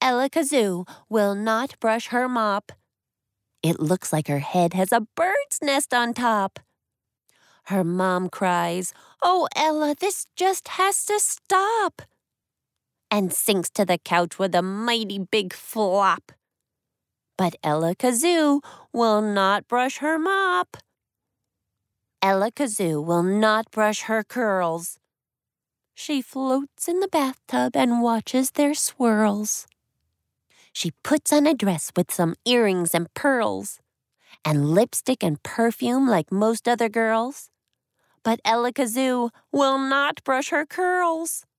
Ella Kazoo will not brush her mop. It looks like her head has a bird's nest on top. Her mom cries, "Oh, Ella, this just has to stop," and sinks to the couch with a mighty big flop. But Ella Kazoo will not brush her mop. Ella Kazoo will not brush her curls. She floats in the bathtub and watches their swirls. She puts on a dress with some earrings and pearls, and lipstick and perfume like most other girls. But Ella Kazoo will not brush her curls.